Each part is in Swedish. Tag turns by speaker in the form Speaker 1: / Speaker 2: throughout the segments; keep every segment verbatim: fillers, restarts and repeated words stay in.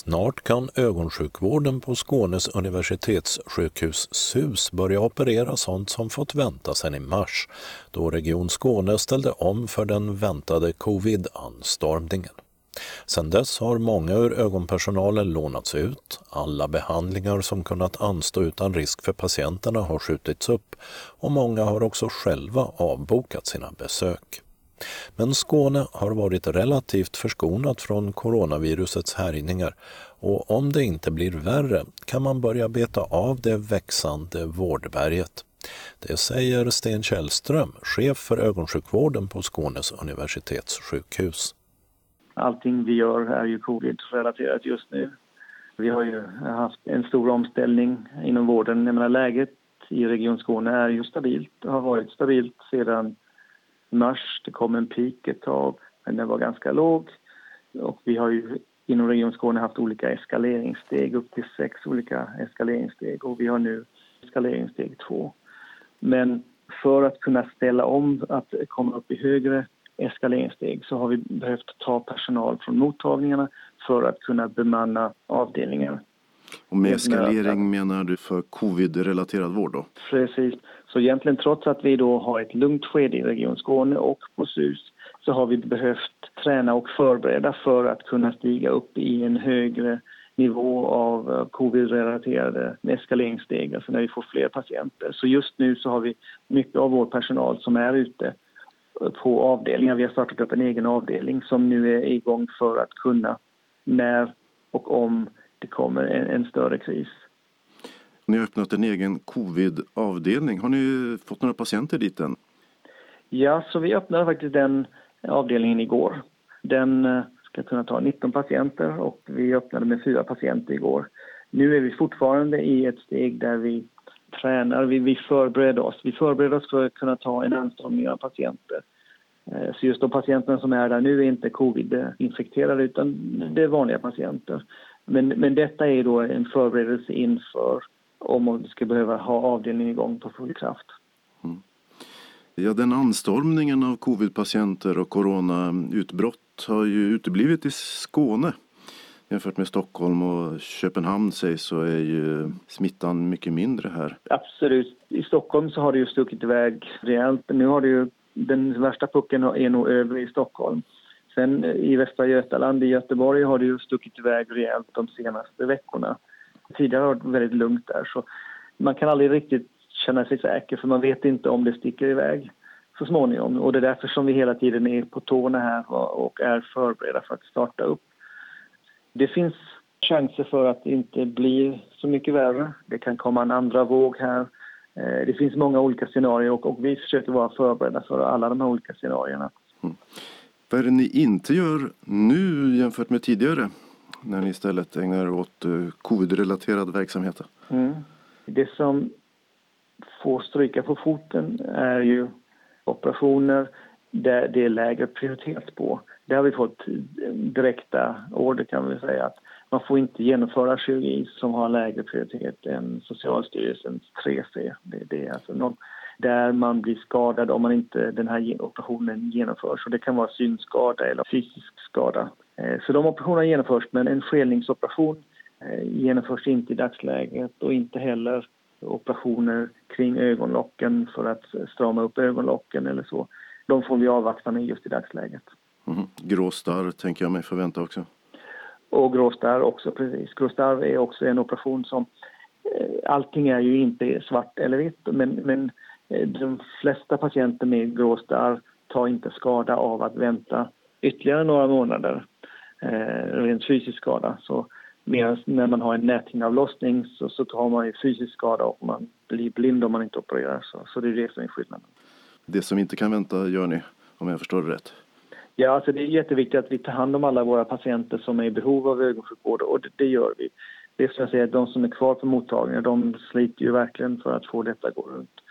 Speaker 1: Snart kan ögonsjukvården på Skånes universitetssjukhus S U S börja operera sånt som fått vänta sedan i mars, då Region Skåne ställde om för den väntade covid-anstormningen. Sedan dess har många ur ögonpersonalen lånats ut, alla behandlingar som kunnat anstå utan risk för patienterna har skjutits upp och många har också själva avbokat sina besök. Men Skåne har varit relativt förskonat från coronavirusets härjningar och om det inte blir värre kan man börja beta av det växande vårdberget. Det säger Sten Källström, chef för ögonsjukvården på Skånes universitetssjukhus.
Speaker 2: Allting vi gör är ju covid-relaterat just nu. Vi har ju haft en stor omställning inom vården. Jag menar, läget i Region Skåne är ju stabilt. Det har varit stabilt sedan mars. Det kom en peak ett tag, men den var ganska låg. Och vi har ju inom Region Skåne haft olika eskaleringssteg, upp till sex olika eskaleringssteg. Och vi har nu eskaleringssteg två. Men för att kunna ställa om att komma upp i högre eskaleringssteg så har vi behövt ta personal från mottagningarna för att kunna bemanna avdelningar.
Speaker 3: Och med eskalering menar du för covid-relaterad vård då?
Speaker 2: Precis. Så egentligen trots att vi då har ett lugnt skede i Region Skåne och på S U S så har vi behövt träna och förbereda för att kunna stiga upp i en högre nivå av covid-relaterade eskaleringssteg, alltså när vi får fler patienter. Så just nu så har vi mycket av vår personal som är ute på avdelningar. Vi har startat upp en egen avdelning som nu är igång för att kunna, när och om det kommer en, en större kris.
Speaker 3: Ni har öppnat en egen covid-avdelning. Har ni fått några patienter dit än?
Speaker 2: Ja, så vi öppnade faktiskt den avdelningen igår. Den ska kunna ta nitton patienter och vi öppnade med fyra patienter igår. Nu är vi fortfarande i ett steg där vi tränar, vi, vi förbereder oss. Vi förbereder oss för att kunna ta en anstormning av patienter. Så just de patienterna som är där nu är inte covid-infekterade utan det är vanliga patienter. Men, men detta är då en förberedelse inför om man ska behöva ha avdelningen igång på full kraft.
Speaker 3: Mm. Ja, den anstormningen av covid-patienter och coronautbrott har ju uteblivit i Skåne. Jämfört med Stockholm och Köpenhamn sägs så är ju smittan mycket mindre här.
Speaker 2: Absolut. I Stockholm så har det ju stuckit iväg rejält. Nu har det ju, den värsta pucken är nog över i Stockholm. Sen i Västra Götaland, i Göteborg, har det ju stuckit iväg rejält de senaste veckorna. Tidigare har det varit väldigt lugnt där, så man kan aldrig riktigt känna sig säker för man vet inte om det sticker iväg så småningom. Och det är därför som vi hela tiden är på tårna här och är förberedda för att starta upp. Det finns chanser för att det inte blir så mycket värre. Det kan komma en andra våg här. Det finns många olika scenarier och, och vi försöker vara förberedda för alla de här olika scenarierna.
Speaker 3: Mm. Vad är det ni inte gör nu jämfört med tidigare när ni istället ägnar er åt covid-relaterad verksamhet?
Speaker 2: Mm. Det som får stryka på foten är ju operationer där det är lägre prioritet på. Det har vi fått direkta order kan vi säga att man får inte genomföra kirurgi som har lägre prioritet än Socialstyrelsens tre C. Det, det är alltså någon där man blir skadad om man inte den här operationen genomförs. Och det kan vara synskada eller fysisk skada. Så de operationerna genomförs, men en skelningsoperation genomförs inte i dagsläget och inte heller operationer kring ögonlocken för att strama upp ögonlocken eller så. De får vi avvakta med just i dagsläget.
Speaker 3: Mm. Gråstarr tänker jag mig förvänta också.
Speaker 2: Och gråstarr också, precis. Gråstarr är också en operation som allting är ju inte svart eller vitt, men, men de flesta patienter med gråstarr tar inte skada av att vänta ytterligare några månader. Eh, rent fysisk skada. Så medan när man har en näthinneavlossning så, så tar man ju fysisk skada och man blir blind om man inte opererar. Så, så det är det som är skillnaden. Det
Speaker 3: som inte kan vänta gör ni, om jag förstår det rätt?
Speaker 2: Ja, alltså det är jätteviktigt att vi tar hand om alla våra patienter som är i behov av ögonsjukvård och det, det gör vi. Det är som jag säger, de som är kvar på mottagningen, de sliter ju verkligen för att få detta att gå runt.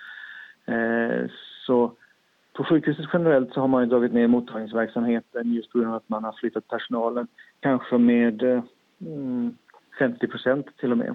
Speaker 2: Eh, så på sjukhuset generellt så har man ju dragit ner mottagningsverksamheten just på grund av att man har flyttat personalen. Kanske med mm, femtio procent till och med.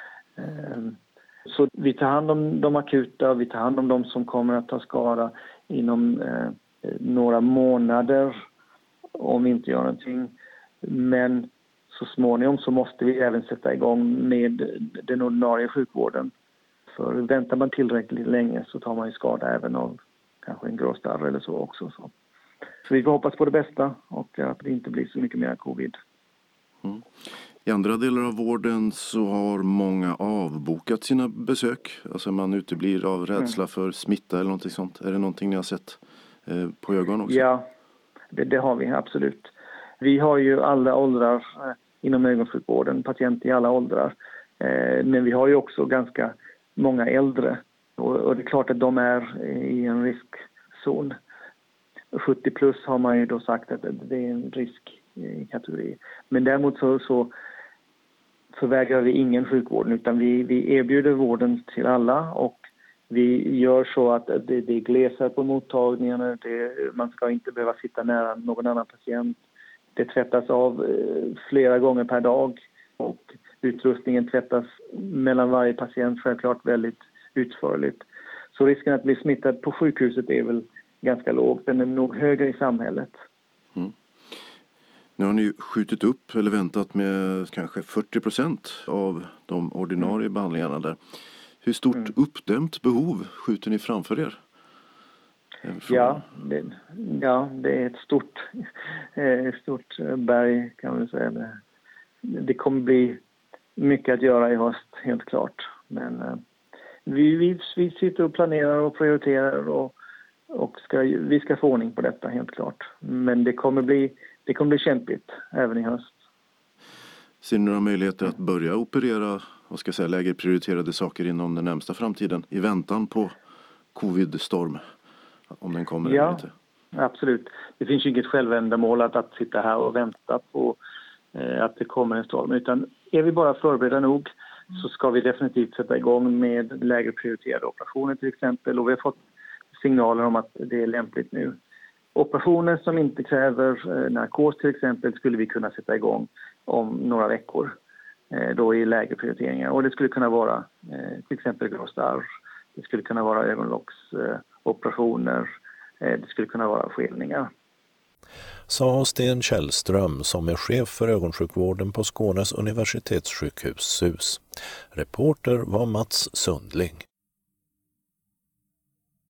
Speaker 2: Eh, så vi tar hand om de akuta, vi tar hand om de som kommer att ta skada inom eh, några månader om vi inte gör någonting. Men så småningom så måste vi även sätta igång med den ordinarie sjukvården. För väntar man tillräckligt länge så tar man ju skada även av kanske en gråstarr eller så också. Så. så vi får hoppas på det bästa och att det inte blir så mycket mer covid.
Speaker 3: Mm. I andra delar av vården så har många avbokat sina besök. Alltså man uteblir av rädsla mm. för smitta eller någonting sånt. Är det någonting ni har sett eh, på ögon också?
Speaker 2: Ja, det, det har vi absolut. Vi har ju alla åldrar eh, inom ögonsjukvården, patienter i alla åldrar. Eh, men vi har ju också ganska många äldre. Och, och det är klart att de är i en riskzon. sjuttio plus har man ju då sagt att det är en riskkategori. Men däremot så, så förvägrar vi ingen sjukvård, utan vi, vi erbjuder vården till alla och vi gör så att det, det är glesare på mottagningarna. Det, man ska inte behöva sitta nära någon annan patient. Det tvättas av eh, flera gånger per dag och utrustningen tvättas mellan varje patient självklart väldigt utförligt. Så risken att bli smittad på sjukhuset är väl ganska låg. Den är nog högre i samhället.
Speaker 3: Mm. Nu har ni skjutit upp eller väntat med kanske fyrtio procent av de ordinarie mm. behandlingarna där. Hur stort mm. uppdämt behov skjuter ni framför er?
Speaker 2: Ja det, ja, det är ett stort, ett stort berg kan man säga. Det, det kommer bli mycket att göra i höst, helt klart. Men eh, vi, vi, vi sitter och planerar och prioriterar och, och ska, vi ska få ordning på detta, helt klart. Men det kommer bli, det kommer bli kämpigt även i höst.
Speaker 3: Ser ni några möjligheter att börja operera, vad ska jag säga, lägre prioriterade saker inom den närmsta framtiden i väntan på covid-storm? Om den kommer
Speaker 2: ja,
Speaker 3: eller inte?
Speaker 2: Absolut. Det finns ju inget självändamål att, att sitta här och vänta på eh, att det kommer en storm. Utan är vi bara förberedda nog så ska vi definitivt sätta igång med lägre prioriterade operationer till exempel. Och vi har fått signaler om att det är lämpligt nu. Operationer som inte kräver eh, narkos till exempel skulle vi kunna sätta igång om några veckor. Eh, då i lägre prioriteringar. Och det skulle kunna vara eh, till exempel gråstarr. Det skulle kunna vara ögonlocksoperationer. Eh, det skulle kunna vara skelningar.
Speaker 1: Sa Sten Källström som är chef för ögonsjukvården på Skånes universitetssjukhus S U S. Reporter var Mats Sundling.